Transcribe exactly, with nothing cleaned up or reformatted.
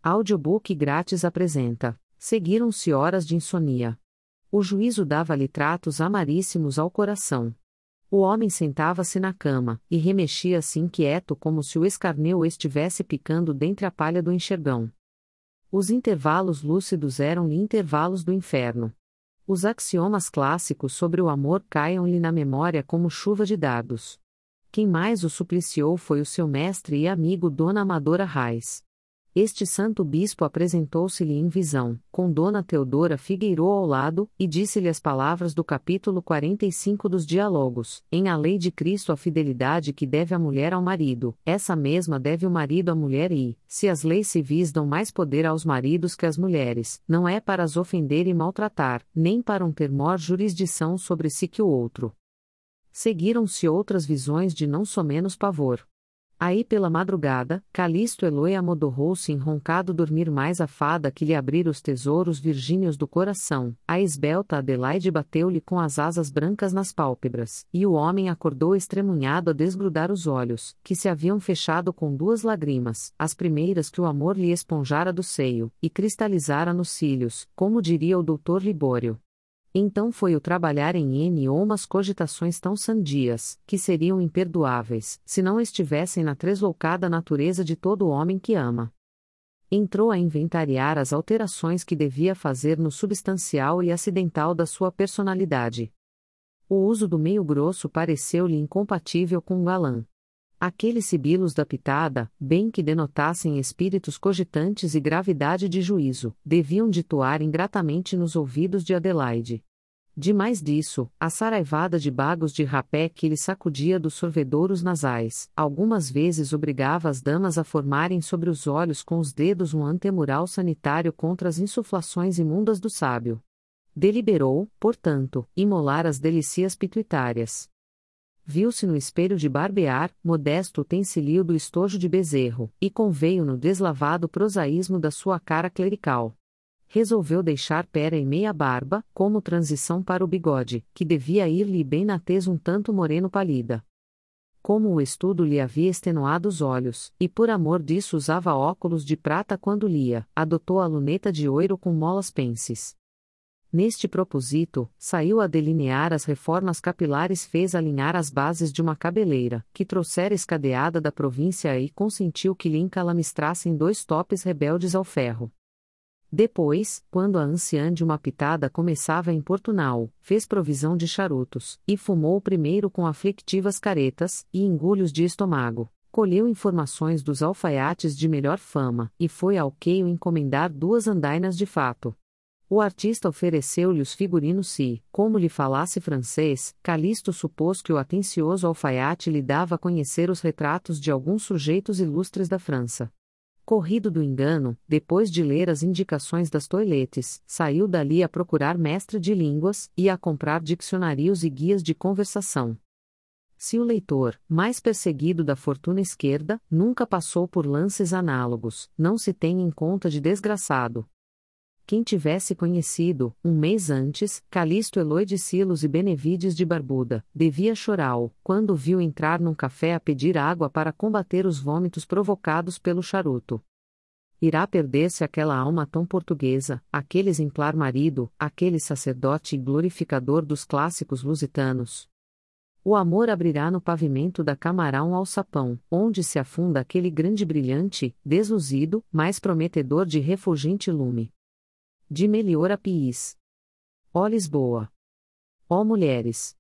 Audiobook grátis apresenta: Seguiram-se horas de insônia. O juízo dava-lhe tratos amaríssimos ao coração. O homem sentava-se na cama, e remexia-se inquieto como se o escarneu o estivesse picando dentre a palha do enxergão. Os intervalos lúcidos eram-lhe intervalos do inferno. Os axiomas clássicos sobre o amor caiam-lhe na memória como chuva de dardos. Quem mais o supliciou foi o seu mestre e amigo Dona Amadora Reis. Este santo bispo apresentou-se-lhe em visão, com Dona Teodora Figueiró ao lado, e disse-lhe as palavras do capítulo quarenta e cinco dos Diálogos: em a lei de Cristo a fidelidade que deve a mulher ao marido, essa mesma deve o marido à mulher e, se as leis civis dão mais poder aos maridos que às mulheres, não é para as ofender e maltratar, nem para um ter maior jurisdição sobre si que o outro. Seguiram-se outras visões de não somenos pavor. Aí pela madrugada, Calisto Eloy amodorrou-se em roncado dormir mais a fada que lhe abrir os tesouros virgíneos do coração, a esbelta Adelaide bateu-lhe com as asas brancas nas pálpebras, e o homem acordou estremunhado a desgrudar os olhos, que se haviam fechado com duas lágrimas, as primeiras que o amor lhe esponjara do seio, e cristalizara nos cílios, como diria o doutor Libório. Então foi o trabalhar em N ou umas cogitações tão sandias, que seriam imperdoáveis, se não estivessem na tresloucada natureza de todo homem que ama. Entrou a inventariar as alterações que devia fazer no substancial e acidental da sua personalidade. O uso do meio grosso pareceu-lhe incompatível com o galã. Aqueles sibilos da pitada, bem que denotassem espíritos cogitantes e gravidade de juízo, deviam ditoar ingratamente nos ouvidos de Adelaide. Demais disso, a saraivada de bagos de rapé que lhe sacudia dos sorvedouros nasais, algumas vezes obrigava as damas a formarem sobre os olhos com os dedos um antemural sanitário contra as insuflações imundas do sábio. Deliberou, portanto, imolar as delícias pituitárias. Viu-se no espelho de barbear, modesto utensílio do estojo de bezerro, e conveio no deslavado prosaísmo da sua cara clerical. Resolveu deixar pera e meia barba, como transição para o bigode, que devia ir-lhe bem na tez um tanto moreno pálida. Como o estudo lhe havia extenuado os olhos, e por amor disso usava óculos de prata quando lia, adotou a luneta de ouro com molas pensis. Neste propósito, saiu a delinear as reformas capilares, fez alinhar as bases de uma cabeleira, que trouxera escadeada da província e consentiu que lhe encalamistrassem dois topes rebeldes ao ferro. Depois, quando a anciã de uma pitada começava a importuná-o, fez provisão de charutos, e fumou primeiro com aflictivas caretas, e engulhos de estômago. Colheu informações dos alfaiates de melhor fama, e foi ao queio encomendar duas andainas de fato. O artista ofereceu-lhe os figurinos se, como lhe falasse francês, Calisto supôs que o atencioso alfaiate lhe dava a conhecer os retratos de alguns sujeitos ilustres da França. Corrido do engano, depois de ler as indicações das toilettes, saiu dali a procurar mestre de línguas, e a comprar dicionários e guias de conversação. Se o leitor, mais perseguido da fortuna esquerda, nunca passou por lances análogos, não se tem em conta de desgraçado. Quem tivesse conhecido, um mês antes, Calisto Eloy de Silos e Benevides de Barbuda, devia chorá-lo, quando viu entrar num café a pedir água para combater os vômitos provocados pelo charuto. Irá perder-se aquela alma tão portuguesa, aquele exemplar marido, aquele sacerdote e glorificador dos clássicos lusitanos. O amor abrirá no pavimento da camará um alçapão, onde se afunda aquele grande brilhante, desluzido, mais prometedor de refulgente lume. De Melior a Piis. Ó Lisboa! Ó mulheres!